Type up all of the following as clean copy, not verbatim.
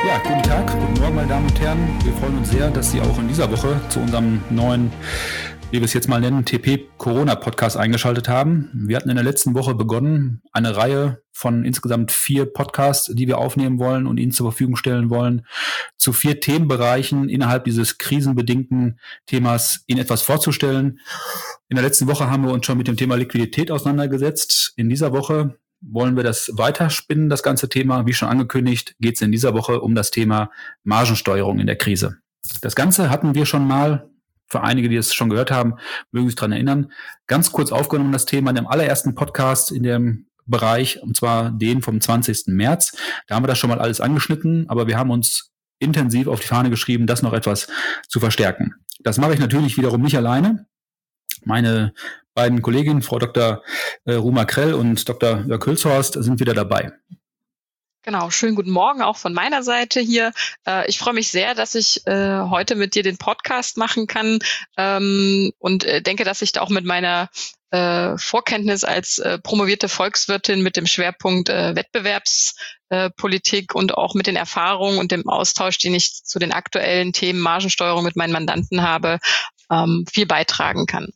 Ja, guten Tag, guten Morgen, meine Damen und Herren. Wir freuen uns sehr, dass Sie auch in dieser Woche zu unserem neuen, wie wir es jetzt mal nennen, TP-Corona-Podcast eingeschaltet haben. Wir hatten in der letzten Woche begonnen, eine Reihe von insgesamt 4 Podcasts, die wir aufnehmen wollen und Ihnen zur Verfügung stellen wollen, zu 4 Themenbereichen innerhalb dieses krisenbedingten Themas Ihnen etwas vorzustellen. In der letzten Woche haben wir uns schon mit dem Thema Liquidität auseinandergesetzt. In dieser Woche wollen wir das weiterspinnen, das ganze Thema. Wie schon angekündigt, geht es in dieser Woche um das Thema Margensteuerung in der Krise. Das Ganze hatten wir schon mal, für einige, die es schon gehört haben, mögen sich daran erinnern, ganz kurz aufgenommen, das Thema in dem allerersten Podcast in dem Bereich, und zwar den vom 20. März. Da haben wir das schon mal alles angeschnitten, aber wir haben uns intensiv auf die Fahne geschrieben, das noch etwas zu verstärken. Das mache ich natürlich wiederum nicht alleine. Meine beiden Kolleginnen, Frau Dr. Ruma Krell und Dr. Jörg Hülshorst, sind wieder dabei. Genau, schönen guten Morgen auch von meiner Seite hier. Ich freue mich sehr, dass ich heute mit dir den Podcast machen kann und denke, dass ich da auch mit meiner Vorkenntnis als promovierte Volkswirtin mit dem Schwerpunkt Wettbewerbspolitik und auch mit den Erfahrungen und dem Austausch, den ich zu den aktuellen Themen Margensteuerung mit meinen Mandanten habe, viel beitragen kann.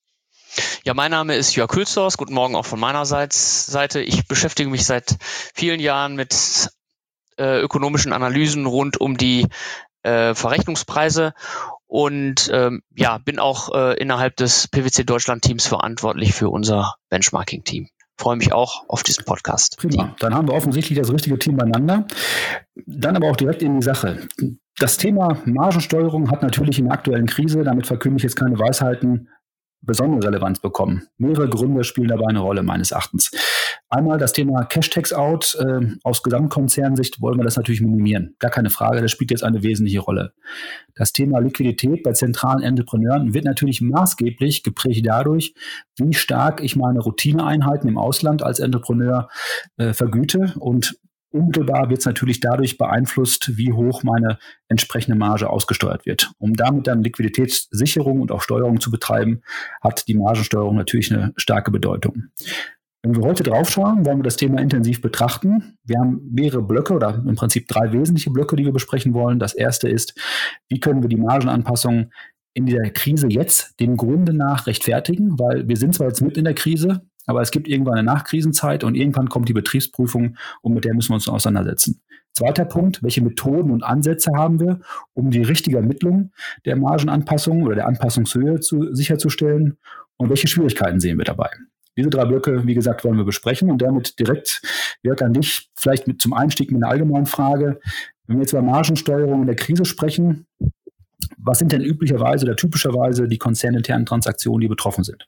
Ja, mein Name ist Jörg Hülshorst. Guten Morgen auch von meiner Seite. Ich beschäftige mich seit vielen Jahren mit ökonomischen Analysen rund um die Verrechnungspreise und bin auch innerhalb des PwC Deutschland Teams verantwortlich für unser Benchmarking-Team. Freue mich auch auf diesen Podcast. Prima, dann haben wir offensichtlich das richtige Team beieinander. Dann aber auch direkt in die Sache. Das Thema Margensteuerung hat natürlich in der aktuellen Krise, damit verkünde ich jetzt keine Weisheiten, besondere Relevanz bekommen. Mehrere Gründe spielen dabei eine Rolle, meines Erachtens. Einmal das Thema Cash-Tax-Out. Aus Gesamtkonzernsicht wollen wir das natürlich minimieren. Gar keine Frage, das spielt jetzt eine wesentliche Rolle. Das Thema Liquidität bei zentralen Entrepreneuren wird natürlich maßgeblich geprägt dadurch, wie stark ich meine Routineeinheiten im Ausland als Entrepreneur vergüte, und unmittelbar wird es natürlich dadurch beeinflusst, wie hoch meine entsprechende Marge ausgesteuert wird. Um damit dann Liquiditätssicherung und auch Steuerung zu betreiben, hat die Margensteuerung natürlich eine starke Bedeutung. Wenn wir heute drauf schauen, wollen wir das Thema intensiv betrachten. Wir haben mehrere Blöcke oder im Prinzip 3 wesentliche Blöcke, die wir besprechen wollen. Das erste ist, wie können wir die Margenanpassung in der Krise jetzt dem Grunde nach rechtfertigen, weil wir sind zwar jetzt mit in der Krise, aber es gibt irgendwann eine Nachkrisenzeit und irgendwann kommt die Betriebsprüfung und mit der müssen wir uns auseinandersetzen. Zweiter Punkt, welche Methoden und Ansätze haben wir, um die richtige Ermittlung der Margenanpassung oder der Anpassungshöhe sicherzustellen, und welche Schwierigkeiten sehen wir dabei? Diese 3 Blöcke, wie gesagt, wollen wir besprechen und damit direkt, Jörg, an dich, vielleicht zum Einstieg mit einer allgemeinen Frage. Wenn wir jetzt über Margensteuerung in der Krise sprechen, was sind denn üblicherweise oder typischerweise die konzerninternen Transaktionen, die betroffen sind?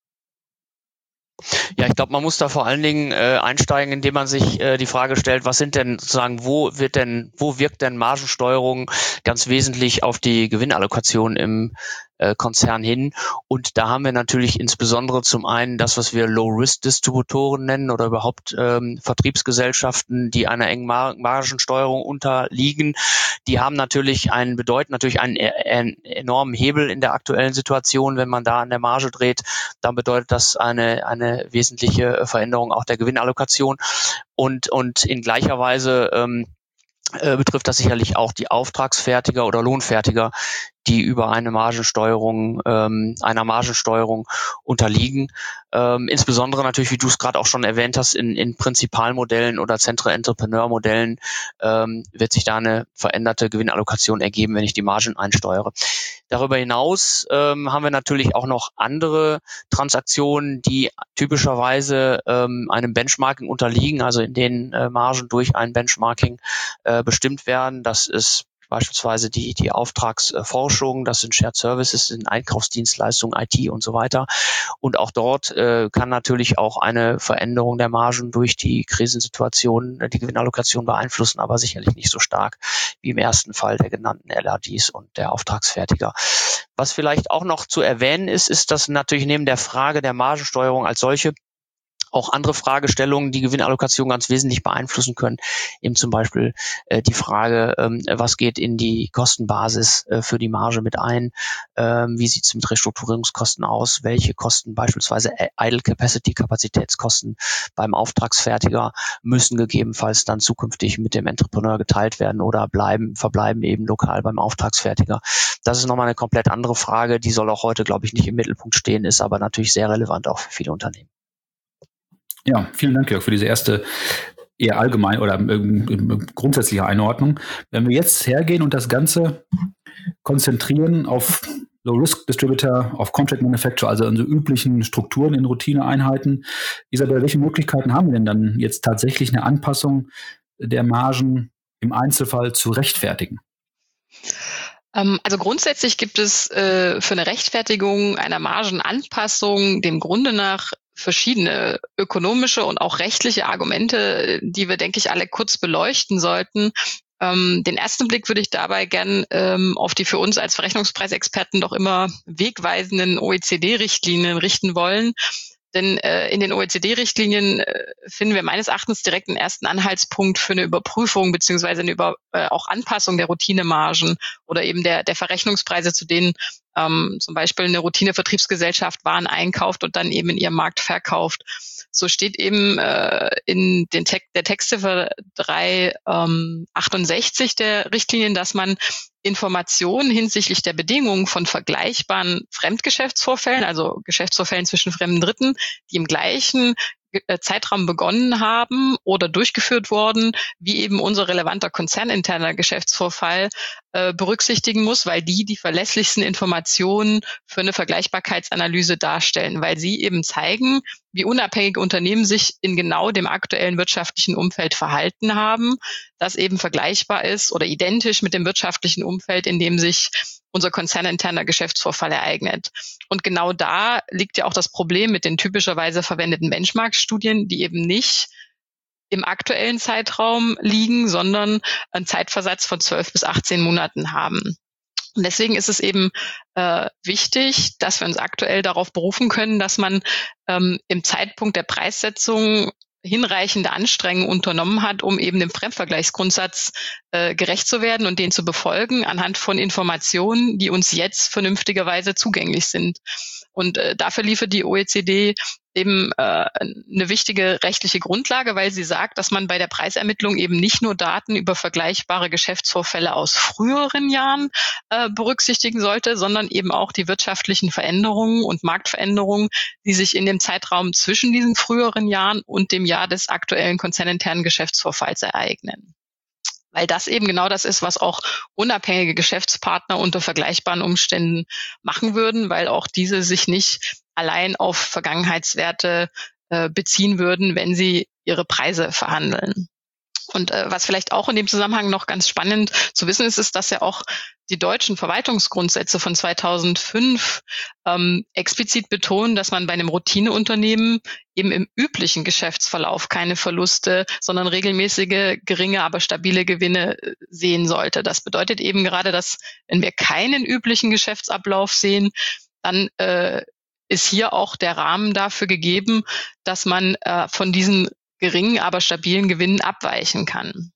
Ja, ich glaube, man muss da vor allen Dingen einsteigen, indem man sich die Frage stellt, was sind denn sozusagen, wo wirkt denn Margensteuerung ganz wesentlich auf die Gewinnallokation im Konzern hin? Und da haben wir natürlich insbesondere zum einen das, was wir Low-Risk-Distributoren nennen oder überhaupt Vertriebsgesellschaften, die einer engen Margensteuerung unterliegen. Die haben natürlich bedeuten natürlich einen enormen Hebel in der aktuellen Situation. Wenn man da an der Marge dreht, dann bedeutet das eine wesentliche Veränderung auch der Gewinnallokation. Und in gleicher Weise betrifft das sicherlich auch die Auftragsfertiger oder Lohnfertiger, die über einer Margensteuerung unterliegen. Insbesondere natürlich, wie du es gerade auch schon erwähnt hast, in Prinzipalmodellen oder Centre-Entrepreneur-Modellen wird sich da eine veränderte Gewinnallokation ergeben, wenn ich die Margen einsteuere. Darüber hinaus haben wir natürlich auch noch andere Transaktionen, die typischerweise einem Benchmarking unterliegen, also in denen Margen durch ein Benchmarking bestimmt werden. Das ist beispielsweise die Auftragsforschung, das sind Shared Services, das sind Einkaufsdienstleistungen, IT und so weiter. Und auch dort kann natürlich auch eine Veränderung der Margen durch die Krisensituation die Gewinnallokation beeinflussen, aber sicherlich nicht so stark wie im ersten Fall der genannten LADs und der Auftragsfertiger. Was vielleicht auch noch zu erwähnen ist, dass natürlich neben der Frage der Margensteuerung als solche auch andere Fragestellungen, die Gewinnallokation ganz wesentlich beeinflussen können. Eben zum Beispiel die Frage, was geht in die Kostenbasis für die Marge mit ein? Wie sieht es mit Restrukturierungskosten aus? Welche Kosten, beispielsweise Idle Capacity, Kapazitätskosten beim Auftragsfertiger, müssen gegebenenfalls dann zukünftig mit dem Entrepreneur geteilt werden oder verbleiben eben lokal beim Auftragsfertiger? Das ist nochmal eine komplett andere Frage. Die soll auch heute, glaube ich, nicht im Mittelpunkt stehen, ist aber natürlich sehr relevant auch für viele Unternehmen. Ja, vielen Dank, Jörg, für diese erste eher allgemein oder grundsätzliche Einordnung. Wenn wir jetzt hergehen und das Ganze konzentrieren auf Low-Risk-Distributor, auf Contract Manufacturer, also unsere üblichen Strukturen in Routineeinheiten. Isabel, welche Möglichkeiten haben wir denn dann jetzt tatsächlich eine Anpassung der Margen im Einzelfall zu rechtfertigen? Also grundsätzlich gibt es für eine Rechtfertigung einer Margenanpassung dem Grunde nach verschiedene ökonomische und auch rechtliche Argumente, die wir, denke ich, alle kurz beleuchten sollten. Den ersten Blick würde ich dabei gern auf die für uns als Verrechnungspreisexperten doch immer wegweisenden OECD-Richtlinien richten wollen. Denn in den OECD-Richtlinien finden wir meines Erachtens direkt einen ersten Anhaltspunkt für eine Überprüfung beziehungsweise eine auch Anpassung der Routinemargen oder eben der Verrechnungspreise, zu denen zum Beispiel eine Routine-Vertriebsgesellschaft Waren einkauft und dann eben in ihrem Markt verkauft. So steht eben in der Textziffer 368 der Richtlinien, dass man Informationen hinsichtlich der Bedingungen von vergleichbaren Fremdgeschäftsvorfällen, also Geschäftsvorfällen zwischen fremden Dritten, die im gleichen Zeitraum begonnen haben oder durchgeführt wurden, wie eben unser relevanter konzerninterner Geschäftsvorfall berücksichtigen muss, weil die verlässlichsten Informationen für eine Vergleichbarkeitsanalyse darstellen, weil sie eben zeigen, wie unabhängige Unternehmen sich in genau dem aktuellen wirtschaftlichen Umfeld verhalten haben, das eben vergleichbar ist oder identisch mit dem wirtschaftlichen Umfeld, in dem sich unser konzerninterner Geschäftsvorfall ereignet. Und genau da liegt ja auch das Problem mit den typischerweise verwendeten Benchmark-Studien, die eben nicht im aktuellen Zeitraum liegen, sondern einen Zeitversatz von 12 bis 18 Monaten haben. Und deswegen ist es eben wichtig, dass wir uns aktuell darauf berufen können, dass man im Zeitpunkt der Preissetzung hinreichende Anstrengungen unternommen hat, um eben dem Fremdvergleichsgrundsatz gerecht zu werden und den zu befolgen anhand von Informationen, die uns jetzt vernünftigerweise zugänglich sind. Und dafür liefert die OECD eben eine wichtige rechtliche Grundlage, weil sie sagt, dass man bei der Preisermittlung eben nicht nur Daten über vergleichbare Geschäftsvorfälle aus früheren Jahren berücksichtigen sollte, sondern eben auch die wirtschaftlichen Veränderungen und Marktveränderungen, die sich in dem Zeitraum zwischen diesen früheren Jahren und dem Jahr des aktuellen konzerninternen Geschäftsvorfalls ereignen. Weil das eben genau das ist, was auch unabhängige Geschäftspartner unter vergleichbaren Umständen machen würden, weil auch diese sich nicht allein auf Vergangenheitswerte beziehen würden, wenn sie ihre Preise verhandeln. Und was vielleicht auch in dem Zusammenhang noch ganz spannend zu wissen ist, ist, dass ja auch die deutschen Verwaltungsgrundsätze von 2005 explizit betonen, dass man bei einem Routineunternehmen eben im üblichen Geschäftsverlauf keine Verluste, sondern regelmäßige, geringe, aber stabile Gewinne sehen sollte. Das bedeutet eben gerade, dass wenn wir keinen üblichen Geschäftsablauf sehen, dann ist hier auch der Rahmen dafür gegeben, dass man von diesen geringen, aber stabilen Gewinnen abweichen kann.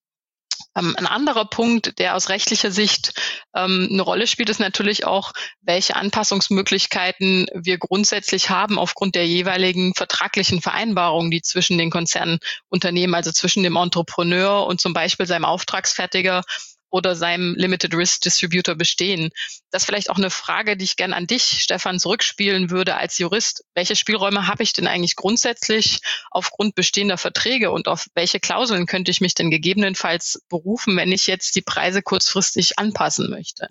Ein anderer Punkt, der aus rechtlicher Sicht eine Rolle spielt, ist natürlich auch, welche Anpassungsmöglichkeiten wir grundsätzlich haben aufgrund der jeweiligen vertraglichen Vereinbarungen, die zwischen den Konzernunternehmen, also zwischen dem Entrepreneur und zum Beispiel seinem Auftragsfertiger oder seinem Limited Risk Distributor bestehen. Das ist vielleicht auch eine Frage, die ich gern an dich, Stefan, zurückspielen würde als Jurist. Welche Spielräume habe ich denn eigentlich grundsätzlich aufgrund bestehender Verträge und auf welche Klauseln könnte ich mich denn gegebenenfalls berufen, wenn ich jetzt die Preise kurzfristig anpassen möchte?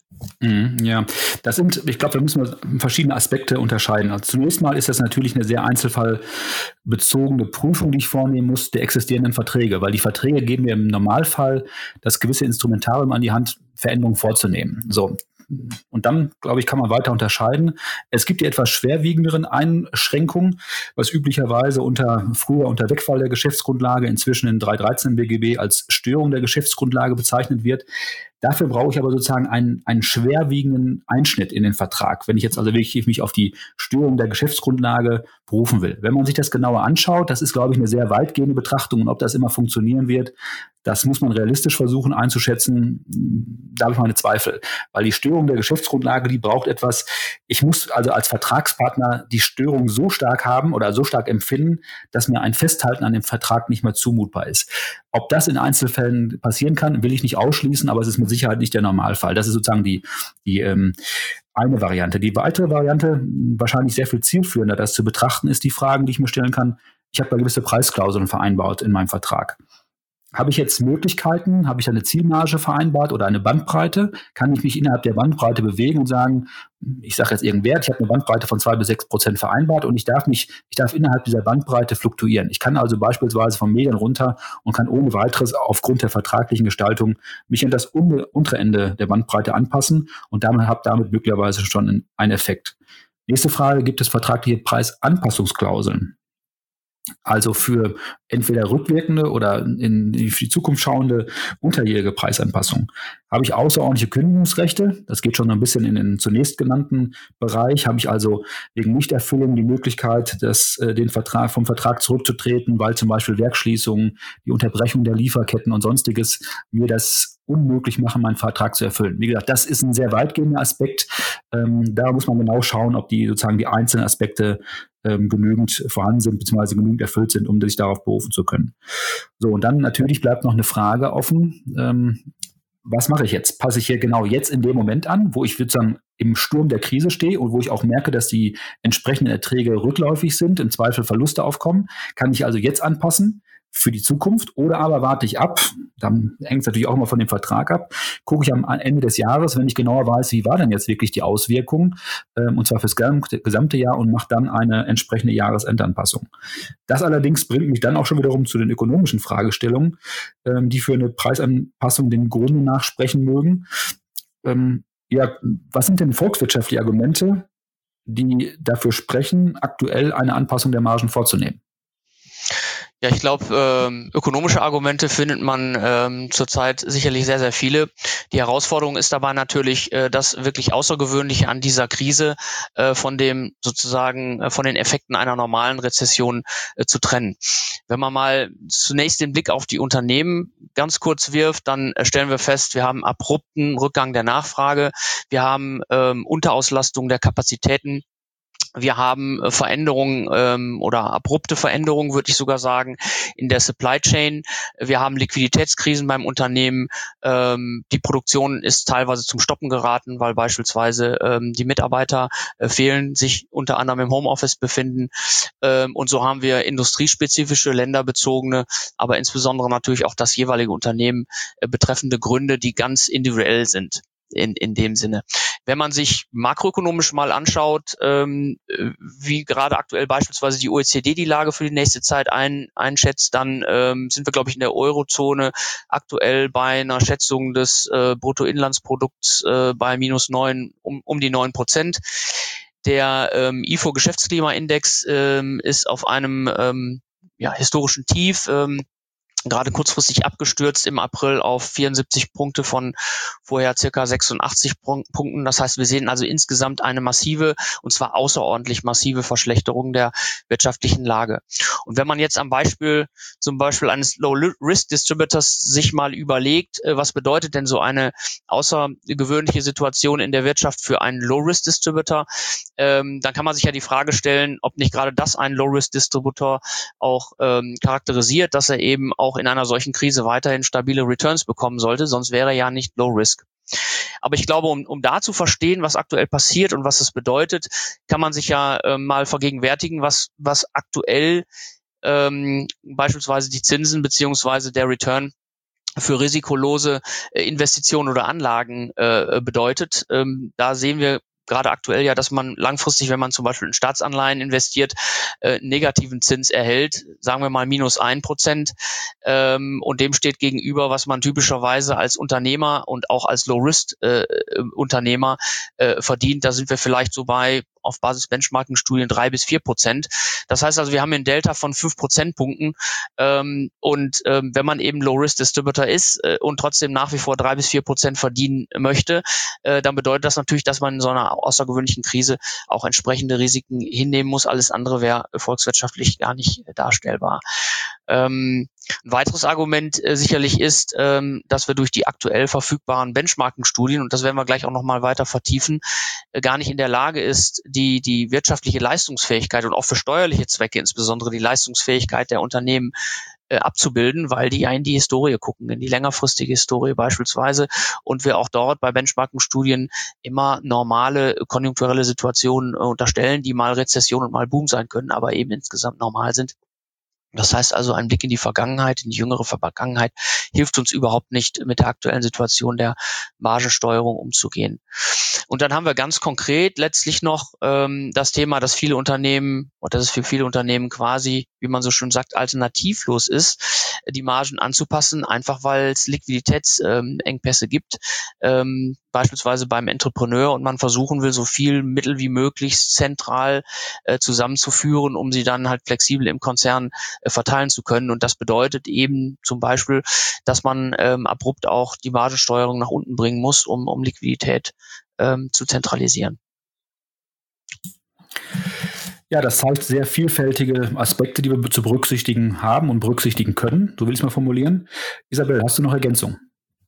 Ja, ich glaube, da müssen wir verschiedene Aspekte unterscheiden. Also zunächst mal ist das natürlich eine sehr einzelfallbezogene Prüfung, die ich vornehmen muss, der existierenden Verträge, weil die Verträge geben mir im Normalfall das gewisse Instrumentarium an die Hand, Veränderungen vorzunehmen. So, Und dann, glaube ich, kann man weiter unterscheiden. Es gibt die etwas schwerwiegenderen Einschränkungen, was üblicherweise früher unter Wegfall der Geschäftsgrundlage, inzwischen in 313 BGB als Störung der Geschäftsgrundlage bezeichnet wird. Dafür brauche ich aber sozusagen einen schwerwiegenden Einschnitt in den Vertrag, wenn ich jetzt also wirklich mich auf die Störung der Geschäftsgrundlage berufen will. Wenn man sich das genauer anschaut, das ist, glaube ich, eine sehr weitgehende Betrachtung, und ob das immer funktionieren wird, das muss man realistisch versuchen einzuschätzen. Da habe ich meine Zweifel, weil die Störung der Geschäftsgrundlage, die braucht etwas. Ich muss also als Vertragspartner die Störung so stark haben oder so stark empfinden, dass mir ein Festhalten an dem Vertrag nicht mehr zumutbar ist. Ob das in Einzelfällen passieren kann, will ich nicht ausschließen, aber es ist mit Sicherheit nicht der Normalfall. Das ist sozusagen die eine Variante. Die weitere Variante, wahrscheinlich sehr viel zielführender, das zu betrachten, ist die Fragen, die ich mir stellen kann. Ich habe da gewisse Preisklauseln vereinbart in meinem Vertrag. Habe ich jetzt Möglichkeiten, habe ich eine Zielmarge vereinbart oder eine Bandbreite? Kann ich mich innerhalb der Bandbreite bewegen und sagen, ich sage jetzt irgendeinen Wert, ich habe eine Bandbreite von 2-6% vereinbart und ich darf innerhalb dieser Bandbreite fluktuieren. Ich kann also beispielsweise vom Medien runter und kann ohne weiteres aufgrund der vertraglichen Gestaltung mich an das untere Ende der Bandbreite anpassen und habe damit möglicherweise schon einen Effekt. Nächste Frage, gibt es vertragliche Preisanpassungsklauseln? Also für entweder rückwirkende oder für die Zukunft schauende unterjährige Preisanpassung. Habe ich außerordentliche Kündigungsrechte? Das geht schon ein bisschen in den zunächst genannten Bereich. Habe ich also wegen Nichterfüllung die Möglichkeit, vom Vertrag zurückzutreten, weil zum Beispiel Werksschließungen, die Unterbrechung der Lieferketten und Sonstiges mir das unmöglich machen, meinen Vertrag zu erfüllen. Wie gesagt, das ist ein sehr weitgehender Aspekt. Da muss man genau schauen, ob die einzelnen Aspekte genügend vorhanden sind, beziehungsweise genügend erfüllt sind, um sich darauf berufen zu können. So, und dann natürlich bleibt noch eine Frage offen. Was mache ich jetzt? Passe ich hier genau jetzt in dem Moment an, wo ich sozusagen im Sturm der Krise stehe und wo ich auch merke, dass die entsprechenden Erträge rückläufig sind, im Zweifel Verluste aufkommen? Kann ich also jetzt anpassen für die Zukunft oder aber warte ich ab? Dann hängt es natürlich auch immer von dem Vertrag ab. Gucke ich am Ende des Jahres, wenn ich genauer weiß, wie war denn jetzt wirklich die Auswirkung, und zwar fürs gesamte Jahr, und mache dann eine entsprechende Jahresendanpassung. Das allerdings bringt mich dann auch schon wiederum zu den ökonomischen Fragestellungen, die für eine Preisanpassung dem Grunde nachsprechen mögen. Was sind denn volkswirtschaftliche Argumente, die dafür sprechen, aktuell eine Anpassung der Margen vorzunehmen? Ja, ich glaube, ökonomische Argumente findet man zurzeit sicherlich sehr, sehr viele. Die Herausforderung ist dabei natürlich, das wirklich Außergewöhnliche an dieser Krise von den Effekten einer normalen Rezession zu trennen. Wenn man mal zunächst den Blick auf die Unternehmen ganz kurz wirft, dann stellen wir fest, wir haben abrupten Rückgang der Nachfrage, wir haben Unterauslastung der Kapazitäten. Wir haben Veränderungen oder abrupte Veränderungen, würde ich sogar sagen, in der Supply Chain. Wir haben Liquiditätskrisen beim Unternehmen. Die Produktion ist teilweise zum Stoppen geraten, weil beispielsweise die Mitarbeiter fehlen, sich unter anderem im Homeoffice befinden. Und so haben wir industriespezifische, länderbezogene, aber insbesondere natürlich auch das jeweilige Unternehmen betreffende Gründe, die ganz individuell sind. In dem Sinne. Wenn man sich makroökonomisch mal anschaut, wie gerade aktuell beispielsweise die OECD die Lage für die nächste Zeit einschätzt, dann sind wir, glaube ich, in der Eurozone aktuell bei einer Schätzung des Bruttoinlandsprodukts bei -9, um die 9%. Der IFO-Geschäftsklimaindex ist auf einem historischen Tief, gerade kurzfristig abgestürzt im April auf 74 Punkte von vorher circa 86 Punkten. Das heißt, wir sehen also insgesamt eine massive, und zwar außerordentlich massive Verschlechterung der wirtschaftlichen Lage. Und wenn man jetzt zum Beispiel eines Low-Risk-Distributors sich mal überlegt, was bedeutet denn so eine außergewöhnliche Situation in der Wirtschaft für einen Low-Risk-Distributor, dann kann man sich ja die Frage stellen, ob nicht gerade das einen Low-Risk-Distributor auch charakterisiert, dass er eben auch in einer solchen Krise weiterhin stabile Returns bekommen sollte, sonst wäre er ja nicht Low Risk. Aber ich glaube, um da zu verstehen, was aktuell passiert und was es bedeutet, kann man sich ja mal vergegenwärtigen, was aktuell beispielsweise die Zinsen beziehungsweise der Return für risikolose Investitionen oder Anlagen bedeutet. Da sehen wir gerade aktuell ja, dass man langfristig, wenn man zum Beispiel in Staatsanleihen investiert, negativen Zins erhält, sagen wir mal -1%, und dem steht gegenüber, was man typischerweise als Unternehmer und auch als Low-Risk-Unternehmer verdient. Da sind wir vielleicht so bei auf Basis Benchmarking-Studien 3-4%. Das heißt also, wir haben einen Delta von 5 Prozentpunkten. Wenn man eben Low-Risk-Distributor ist und trotzdem nach wie vor 3-4% verdienen möchte, dann bedeutet das natürlich, dass man in so einer außergewöhnlichen Krise auch entsprechende Risiken hinnehmen muss. Alles andere wäre volkswirtschaftlich gar nicht darstellbar. Ein weiteres Argument sicherlich ist, dass wir durch die aktuell verfügbaren Benchmarking-Studien, und das werden wir gleich auch nochmal weiter vertiefen, gar nicht in der Lage ist, die wirtschaftliche Leistungsfähigkeit und auch für steuerliche Zwecke insbesondere die Leistungsfähigkeit der Unternehmen abzubilden, weil die ja in die Historie gucken, in die längerfristige Historie beispielsweise, und wir auch dort bei Benchmarking-Studien immer normale konjunkturelle Situationen unterstellen, die mal Rezession und mal Boom sein können, aber eben insgesamt normal sind. Das heißt also, ein Blick in die Vergangenheit, in die jüngere Vergangenheit, hilft uns überhaupt nicht, mit der aktuellen Situation der Margensteuerung umzugehen. Und dann haben wir ganz konkret letztlich noch das Thema, dass viele Unternehmen, oder dass es für viele Unternehmen quasi, wie man so schön sagt, alternativlos ist, die Margen anzupassen, einfach weil es Liquiditätsengpässe gibt, beispielsweise beim Entrepreneur, und man versuchen will, so viel Mittel wie möglich zentral zusammenzuführen, um sie dann halt flexibel im Konzern verteilen zu können. Und das bedeutet eben zum Beispiel, dass man abrupt auch die Margensteuerung nach unten bringen muss, um Liquidität zu zentralisieren. Ja, das zeigt sehr vielfältige Aspekte, die wir zu berücksichtigen haben und berücksichtigen können. So will ich es mal formulieren. Isabel, hast du noch Ergänzungen?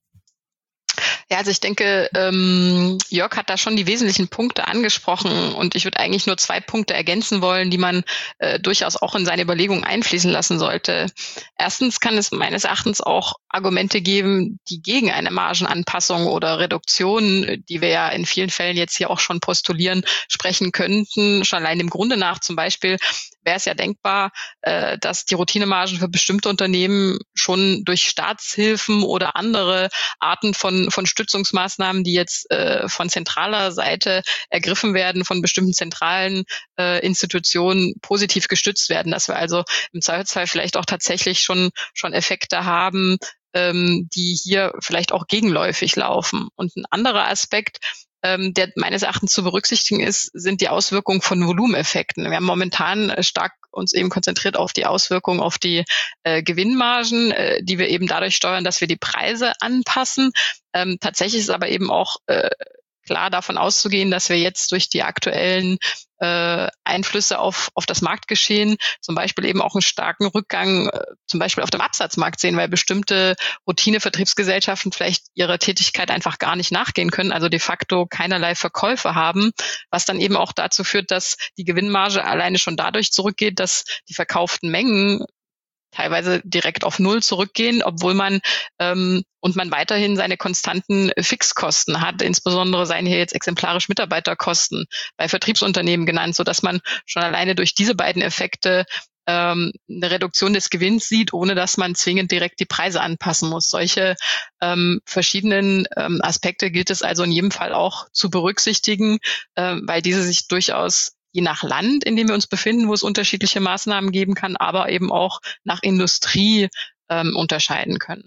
Ja, also ich denke, Jörg hat da schon die wesentlichen Punkte angesprochen, und ich würde eigentlich nur 2 Punkte ergänzen wollen, die man durchaus auch in seine Überlegungen einfließen lassen sollte. Erstens kann es meines Erachtens auch Argumente geben, die gegen eine Margenanpassung oder Reduktion, die wir ja in vielen Fällen jetzt hier auch schon postulieren, sprechen könnten. Schon allein dem Grunde nach zum Beispiel wäre es ja denkbar, dass die Routinemargen für bestimmte Unternehmen schon durch Staatshilfen oder andere Arten von Stützungsmaßnahmen, die jetzt von zentraler Seite ergriffen werden, von bestimmten zentralen Institutionen positiv gestützt werden, dass wir also im Zweifelsfall vielleicht auch tatsächlich schon Effekte haben, die hier vielleicht auch gegenläufig laufen. Und ein anderer Aspekt, der meines Erachtens zu berücksichtigen ist, sind die Auswirkungen von Volumeneffekten. Wir haben momentan stark uns eben konzentriert auf die Auswirkungen auf die Gewinnmargen, die wir eben dadurch steuern, dass wir die Preise anpassen. Tatsächlich ist aber eben auch klar davon auszugehen, dass wir jetzt durch die aktuellen Einflüsse auf das Marktgeschehen zum Beispiel eben auch einen starken Rückgang zum Beispiel auf dem Absatzmarkt sehen, weil bestimmte Routine-Vertriebsgesellschaften vielleicht ihrer Tätigkeit einfach gar nicht nachgehen können, also de facto keinerlei Verkäufe haben, was dann eben auch dazu führt, dass die Gewinnmarge alleine schon dadurch zurückgeht, dass die verkauften Mengen teilweise direkt auf Null zurückgehen, obwohl man weiterhin seine konstanten Fixkosten hat. Insbesondere seien hier jetzt exemplarisch Mitarbeiterkosten bei Vertriebsunternehmen genannt, so dass man schon alleine durch diese beiden Effekte eine Reduktion des Gewinns sieht, ohne dass man zwingend direkt die Preise anpassen muss. Solche verschiedenen Aspekte gilt es also in jedem Fall auch zu berücksichtigen, weil diese sich durchaus je nach Land, in dem wir uns befinden, wo es unterschiedliche Maßnahmen geben kann, aber eben auch nach Industrie unterscheiden können.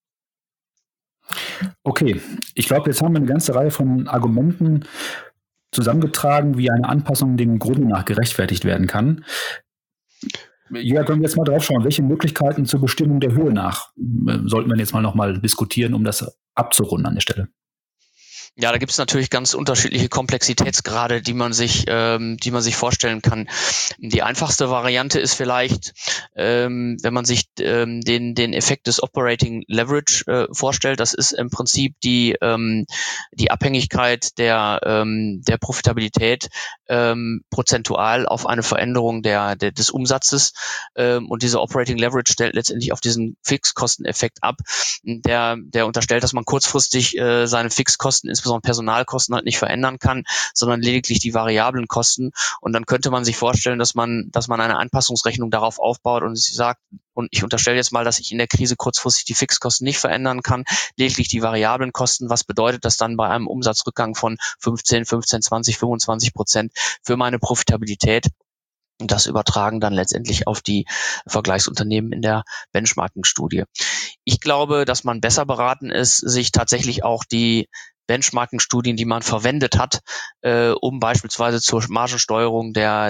Okay, ich glaube, jetzt haben wir eine ganze Reihe von Argumenten zusammengetragen, wie eine Anpassung dem Grunde nach gerechtfertigt werden kann. Ja, können wir jetzt mal drauf schauen, welche Möglichkeiten zur Bestimmung der Höhe nach sollten wir jetzt mal nochmal diskutieren, um das abzurunden an der Stelle. Ja, da gibt es natürlich ganz unterschiedliche Komplexitätsgrade, die man sich vorstellen kann. Die einfachste Variante ist vielleicht, wenn man sich den Effekt des Operating Leverage vorstellt. Das ist im Prinzip die Abhängigkeit der Profitabilität prozentual auf eine Veränderung des Umsatzes. Und dieser Operating Leverage stellt letztendlich auf diesen Fixkosteneffekt ab. Der unterstellt, dass man kurzfristig seine Fixkosten, insbesondere insbesondere Personalkosten halt nicht verändern kann, sondern lediglich die variablen Kosten. Und dann könnte man sich vorstellen, dass man eine Anpassungsrechnung darauf aufbaut und sie sagt, und ich unterstelle jetzt mal, dass ich in der Krise kurzfristig die Fixkosten nicht verändern kann, lediglich die variablen Kosten. Was bedeutet das dann bei einem Umsatzrückgang von 15, 20, 25% für meine Profitabilität? Und das übertragen dann letztendlich auf die Vergleichsunternehmen in der Benchmarking-Studie. Ich glaube, dass man besser beraten ist, sich tatsächlich auch die Benchmarking-Studien, die man verwendet hat, um beispielsweise zur Margensteuerung der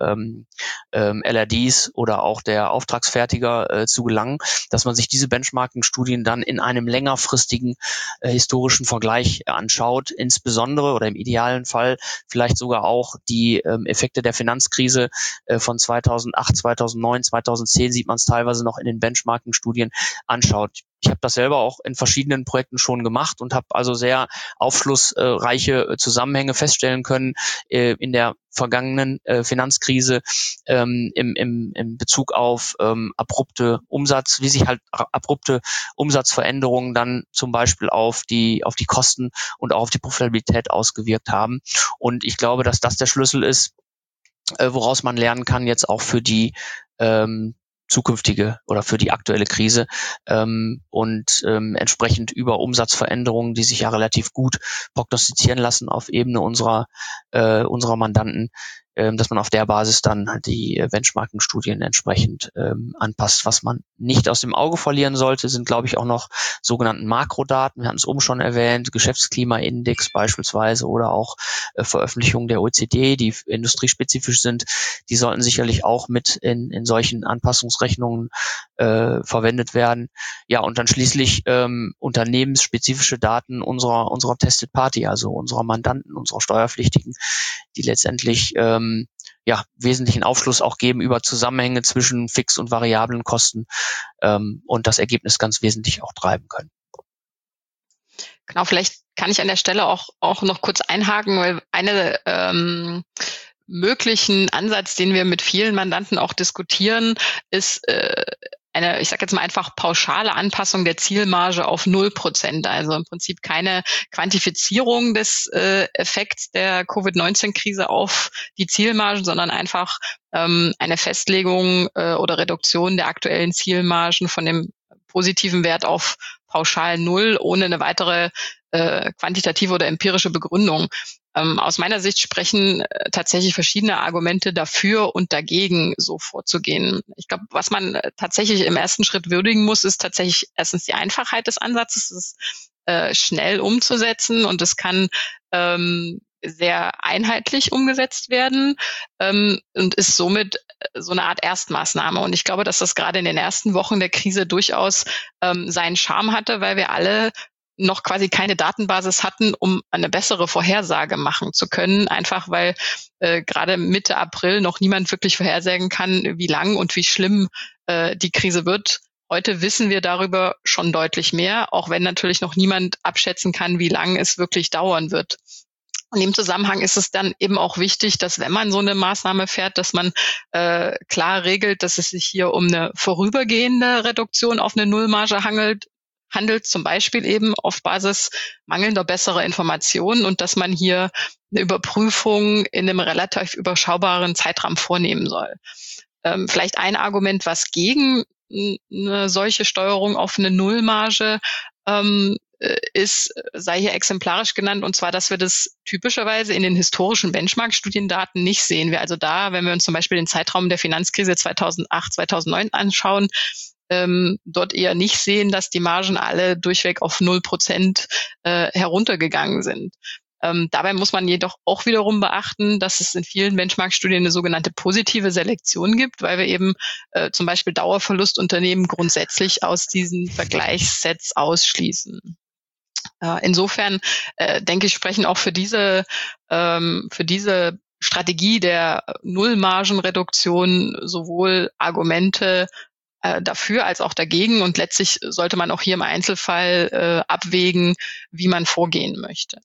LRDs oder auch der Auftragsfertiger zu gelangen, dass man sich diese Benchmarking-Studien dann in einem längerfristigen historischen Vergleich anschaut, insbesondere oder im idealen Fall vielleicht sogar auch die Effekte der Finanzkrise von 2008, 2009, 2010 sieht man es teilweise noch in den Benchmarking-Studien anschaut. Ich habe das selber auch in verschiedenen Projekten schon gemacht und habe also sehr aufschlussreiche Zusammenhänge feststellen können in der vergangenen Finanzkrise im Bezug auf abrupte Umsatzveränderungen dann zum Beispiel auf die Kosten und auch auf die Profitabilität ausgewirkt haben. Und ich glaube, dass das der Schlüssel ist, woraus man lernen kann jetzt auch für die zukünftige oder für die aktuelle Krise und entsprechend über Umsatzveränderungen, die sich ja relativ gut prognostizieren lassen auf Ebene unserer Mandanten, dass man auf der Basis dann halt die Benchmarking-Studien entsprechend anpasst. Was man nicht aus dem Auge verlieren sollte, sind, glaube ich, auch noch sogenannten Makrodaten. Wir hatten es oben schon erwähnt, Geschäftsklimaindex beispielsweise oder auch Veröffentlichungen der OECD, die industriespezifisch sind. Die sollten sicherlich auch mit in solchen Anpassungsrechnungen verwendet werden. Ja, und dann schließlich unternehmensspezifische Daten unserer Tested Party, also unserer Mandanten, unserer Steuerpflichtigen, die letztendlich wesentlichen Aufschluss auch geben über Zusammenhänge zwischen fix- und variablen Kosten und das Ergebnis ganz wesentlich auch treiben können. Genau, vielleicht kann ich an der Stelle auch noch kurz einhaken, weil eine möglichen Ansatz, den wir mit vielen Mandanten auch diskutieren, ist eine, ich sage jetzt mal einfach pauschale Anpassung der Zielmarge auf 0%. Also im Prinzip keine Quantifizierung des Effekts der Covid-19-Krise auf die Zielmargen, sondern einfach eine Festlegung oder Reduktion der aktuellen Zielmargen von dem positiven Wert auf pauschal 0 ohne eine weitere quantitative oder empirische Begründung. Aus meiner Sicht sprechen tatsächlich verschiedene Argumente dafür und dagegen, so vorzugehen. Ich glaube, was man tatsächlich im ersten Schritt würdigen muss, ist tatsächlich erstens die Einfachheit des Ansatzes, es ist schnell umzusetzen und es kann sehr einheitlich umgesetzt werden und ist somit so eine Art Erstmaßnahme. Und ich glaube, dass das gerade in den ersten Wochen der Krise durchaus seinen Charme hatte, weil wir alle noch quasi keine Datenbasis hatten, um eine bessere Vorhersage machen zu können, einfach weil gerade Mitte April noch niemand wirklich vorhersagen kann, wie lang und wie schlimm die Krise wird. Heute wissen wir darüber schon deutlich mehr, auch wenn natürlich noch niemand abschätzen kann, wie lang es wirklich dauern wird. In dem Zusammenhang ist es dann eben auch wichtig, dass wenn man so eine Maßnahme fährt, dass man klar regelt, dass es sich hier um eine vorübergehende Reduktion auf eine Nullmarge handelt, zum Beispiel eben auf Basis mangelnder besserer Informationen und dass man hier eine Überprüfung in einem relativ überschaubaren Zeitraum vornehmen soll. Vielleicht ein Argument, was gegen eine solche Steuerung auf eine Nullmarge ist, sei hier exemplarisch genannt, und zwar, dass wir das typischerweise in den historischen Benchmark-Studiendaten nicht sehen. Wir also da, wenn wir uns zum Beispiel den Zeitraum der Finanzkrise 2008, 2009 anschauen, dort eher nicht sehen, dass die Margen alle durchweg auf 0% heruntergegangen sind. Dabei muss man jedoch auch wiederum beachten, dass es in vielen Benchmark-Studien eine sogenannte positive Selektion gibt, weil wir eben zum Beispiel Dauerverlustunternehmen grundsätzlich aus diesen Vergleichssets ausschließen. Insofern denke ich, sprechen auch für diese Strategie der Nullmargenreduktion sowohl Argumente dafür als auch dagegen. Und letztlich sollte man auch hier im Einzelfall abwägen, wie man vorgehen möchte.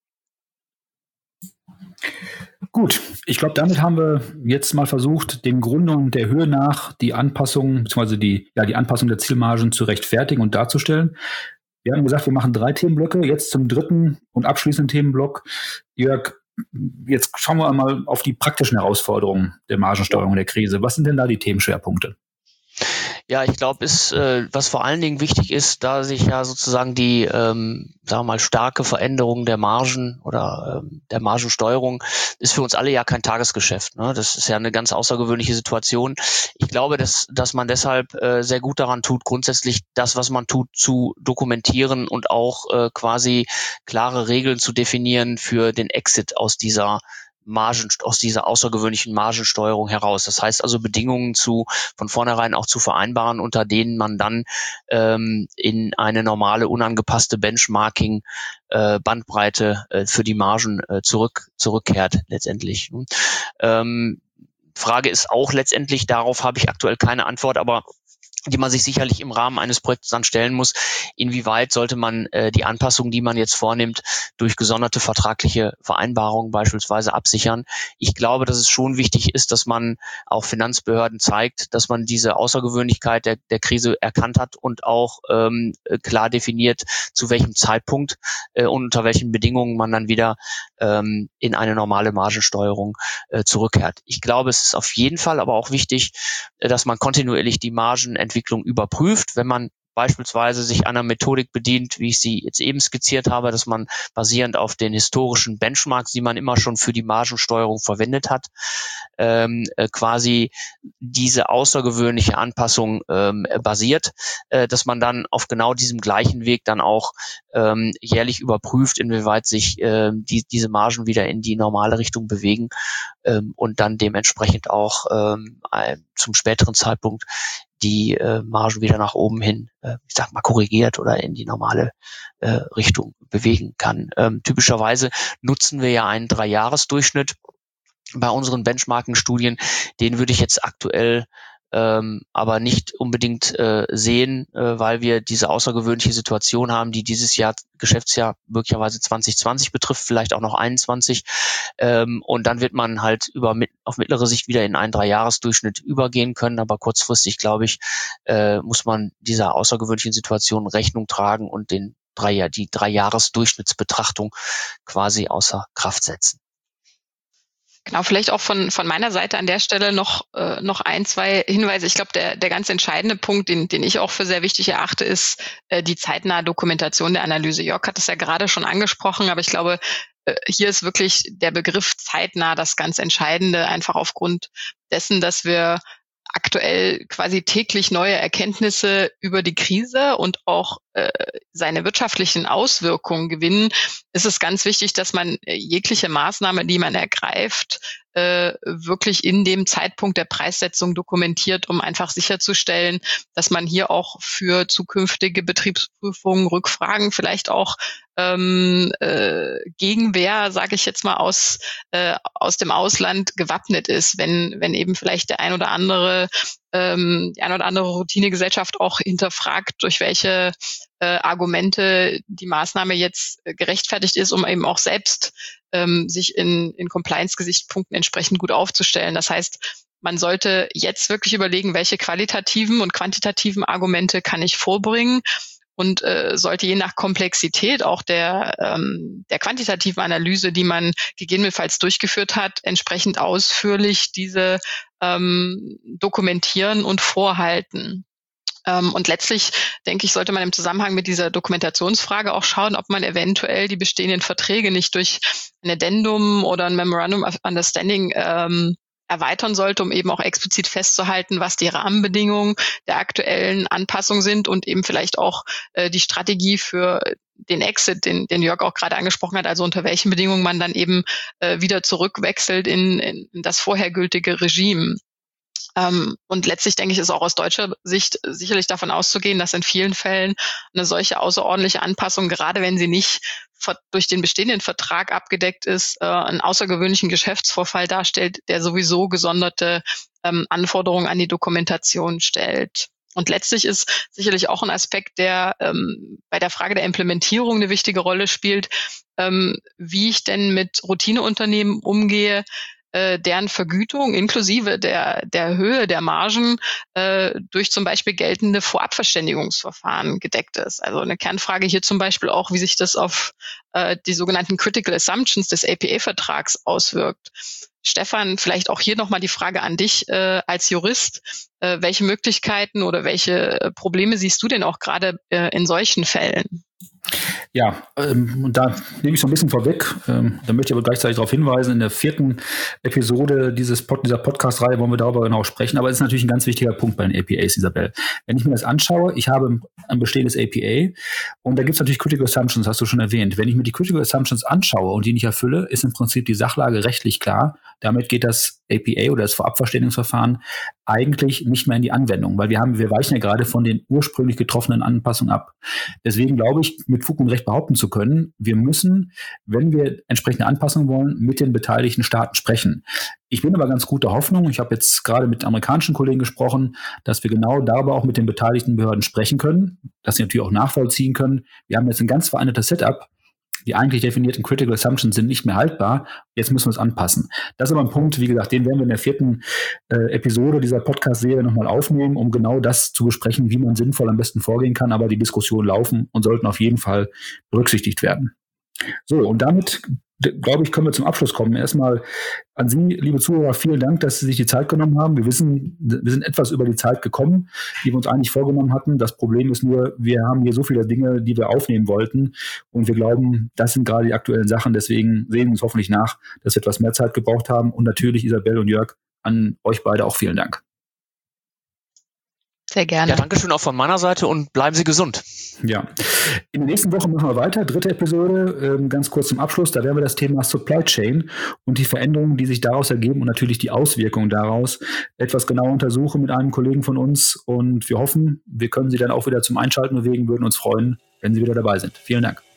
Gut, ich glaube, damit haben wir jetzt mal versucht, den Gründungen der Höhe nach die Anpassung, beziehungsweise die Anpassung der Zielmargen zu rechtfertigen und darzustellen. Wir haben gesagt, wir machen 3 Themenblöcke, jetzt zum 3. und abschließenden Themenblock. Jörg, jetzt schauen wir einmal auf die praktischen Herausforderungen der Margensteuerung der Krise. Was sind denn da die Themenschwerpunkte? Ja, ich glaube, was vor allen Dingen wichtig ist, da sich ja sozusagen die, sagen wir mal, starke Veränderung der Margen oder der Margensteuerung ist für uns alle ja kein Tagesgeschäft. Ne? Das ist ja eine ganz außergewöhnliche Situation. Ich glaube, dass man deshalb sehr gut daran tut, grundsätzlich das, was man tut, zu dokumentieren und auch quasi klare Regeln zu definieren für den Exit aus dieser außergewöhnlichen Margensteuerung heraus. Das heißt also Bedingungen von vornherein auch zu vereinbaren, unter denen man dann in eine normale, unangepasste Benchmarking-Bandbreite für die Margen zurückkehrt letztendlich. Frage ist auch letztendlich, darauf habe ich aktuell keine Antwort, aber die man sich sicherlich im Rahmen eines Projekts dann stellen muss, inwieweit sollte man die Anpassungen, die man jetzt vornimmt, durch gesonderte vertragliche Vereinbarungen beispielsweise absichern. Ich glaube, dass es schon wichtig ist, dass man auch Finanzbehörden zeigt, dass man diese Außergewöhnlichkeit der Krise erkannt hat und auch klar definiert, zu welchem Zeitpunkt und unter welchen Bedingungen man dann wieder in eine normale Margensteuerung zurückkehrt. Ich glaube, es ist auf jeden Fall aber auch wichtig, dass man kontinuierlich die Margenentwicklung überprüft, wenn man beispielsweise sich einer Methodik bedient, wie ich sie jetzt eben skizziert habe, dass man basierend auf den historischen Benchmarks, die man immer schon für die Margensteuerung verwendet hat, quasi diese außergewöhnliche Anpassung basiert, dass man dann auf genau diesem gleichen Weg dann auch jährlich überprüft, inwieweit sich diese Margen wieder in die normale Richtung bewegen und dann dementsprechend auch zum späteren Zeitpunkt die Margen wieder nach oben hin, ich sag mal, korrigiert oder in die normale Richtung bewegen kann. Typischerweise nutzen wir ja einen 3-Jahres-Durchschnitt bei unseren Benchmarking-Studien. Den würde ich jetzt aktuell aber nicht unbedingt sehen, weil wir diese außergewöhnliche Situation haben, die dieses Geschäftsjahr möglicherweise 2020 betrifft, vielleicht auch noch 21. Und dann wird man halt auf mittlere Sicht wieder in einen 3-Jahres-Durchschnitt übergehen können. Aber kurzfristig, glaube ich, muss man dieser außergewöhnlichen Situation Rechnung tragen und die 3-Jahres-Durchschnittsbetrachtung quasi außer Kraft setzen. Genau, vielleicht auch von meiner Seite an der Stelle noch 1, 2 Hinweise. Ich glaube, der ganz entscheidende Punkt, den ich auch für sehr wichtig erachte, ist die zeitnahe Dokumentation der Analyse. Jörg hat es ja gerade schon angesprochen, aber ich glaube, hier ist wirklich der Begriff zeitnah das ganz Entscheidende, einfach aufgrund dessen, dass wir aktuell quasi täglich neue Erkenntnisse über die Krise und auch seine wirtschaftlichen Auswirkungen gewinnen, ist es ganz wichtig, dass man jegliche Maßnahme, die man ergreift, wirklich in dem Zeitpunkt der Preissetzung dokumentiert, um einfach sicherzustellen, dass man hier auch für zukünftige Betriebsprüfungen, Rückfragen, vielleicht auch Gegenwehr, sage ich jetzt mal, aus dem Ausland gewappnet ist, wenn eben vielleicht die ein oder andere Routinegesellschaft auch hinterfragt, durch welche Argumente die Maßnahme jetzt gerechtfertigt ist, um eben auch selbst sich in Compliance-Gesichtspunkten entsprechend gut aufzustellen. Das heißt, man sollte jetzt wirklich überlegen, welche qualitativen und quantitativen Argumente kann ich vorbringen und sollte je nach Komplexität auch der quantitativen Analyse, die man gegebenenfalls durchgeführt hat, entsprechend ausführlich diese dokumentieren und vorhalten. Und letztlich, denke ich, sollte man im Zusammenhang mit dieser Dokumentationsfrage auch schauen, ob man eventuell die bestehenden Verträge nicht durch ein Addendum oder ein Memorandum of Understanding erweitern sollte, um eben auch explizit festzuhalten, was die Rahmenbedingungen der aktuellen Anpassung sind und eben vielleicht auch die Strategie für den Exit, den Jörg auch gerade angesprochen hat, also unter welchen Bedingungen man dann eben wieder zurückwechselt in das vorher gültige Regime. Und letztlich, denke ich, ist auch aus deutscher Sicht sicherlich davon auszugehen, dass in vielen Fällen eine solche außerordentliche Anpassung, gerade wenn sie nicht durch den bestehenden Vertrag abgedeckt ist, einen außergewöhnlichen Geschäftsvorfall darstellt, der sowieso gesonderte Anforderungen an die Dokumentation stellt. Und letztlich ist sicherlich auch ein Aspekt, der bei der Frage der Implementierung eine wichtige Rolle spielt, wie ich denn mit Routineunternehmen umgehe, deren Vergütung inklusive der Höhe der Margen durch zum Beispiel geltende Vorabverständigungsverfahren gedeckt ist. Also eine Kernfrage hier zum Beispiel auch, wie sich das auf die sogenannten Critical Assumptions des APA-Vertrags auswirkt. Stefan, vielleicht auch hier nochmal die Frage an dich als Jurist. Welche Möglichkeiten oder welche Probleme siehst du denn auch gerade in solchen Fällen? Ja, und da nehme ich so ein bisschen vorweg. Da möchte ich aber gleichzeitig darauf hinweisen, in der 4. Episode dieser Podcast-Reihe wollen wir darüber genau sprechen. Aber es ist natürlich ein ganz wichtiger Punkt bei den APAs, Isabel. Wenn ich mir das anschaue, ich habe ein bestehendes APA und da gibt es natürlich Critical Assumptions, hast du schon erwähnt. Wenn ich mir die Critical Assumptions anschaue und die nicht erfülle, ist im Prinzip die Sachlage rechtlich klar. Damit geht das APA oder das Vorabverständigungsverfahren eigentlich nicht mehr in die Anwendung, weil wir weichen ja gerade von den ursprünglich getroffenen Anpassungen ab. Deswegen glaube ich, mit Fug und Recht behaupten zu können, wir müssen, wenn wir entsprechende Anpassungen wollen, mit den beteiligten Staaten sprechen. Ich bin aber ganz guter Hoffnung, ich habe jetzt gerade mit amerikanischen Kollegen gesprochen, dass wir genau darüber auch mit den beteiligten Behörden sprechen können, dass sie natürlich auch nachvollziehen können. Wir haben jetzt ein ganz vereintes Setup. Die eigentlich definierten Critical Assumptions sind nicht mehr haltbar. Jetzt müssen wir es anpassen. Das ist aber ein Punkt, wie gesagt, den werden wir in der 4. Episode dieser Podcast-Serie nochmal aufnehmen, um genau das zu besprechen, wie man sinnvoll am besten vorgehen kann. Aber die Diskussionen laufen und sollten auf jeden Fall berücksichtigt werden. So, und damit, glaube ich, können wir zum Abschluss kommen. Erstmal an Sie, liebe Zuhörer, vielen Dank, dass Sie sich die Zeit genommen haben. Wir sind etwas über die Zeit gekommen, die wir uns eigentlich vorgenommen hatten. Das Problem ist nur, wir haben hier so viele Dinge, die wir aufnehmen wollten. Und wir glauben, das sind gerade die aktuellen Sachen. Deswegen sehen wir uns hoffentlich nach, dass wir etwas mehr Zeit gebraucht haben. Und natürlich, Isabel und Jörg, an euch beide auch vielen Dank. Sehr gerne. Ja, danke schön auch von meiner Seite und bleiben Sie gesund. Ja, in der nächsten Woche machen wir weiter. 3. Episode, ganz kurz zum Abschluss. Da werden wir das Thema Supply Chain und die Veränderungen, die sich daraus ergeben und natürlich die Auswirkungen daraus etwas genauer untersuchen mit einem Kollegen von uns. Und wir hoffen, wir können Sie dann auch wieder zum Einschalten bewegen, würden uns freuen, wenn Sie wieder dabei sind. Vielen Dank.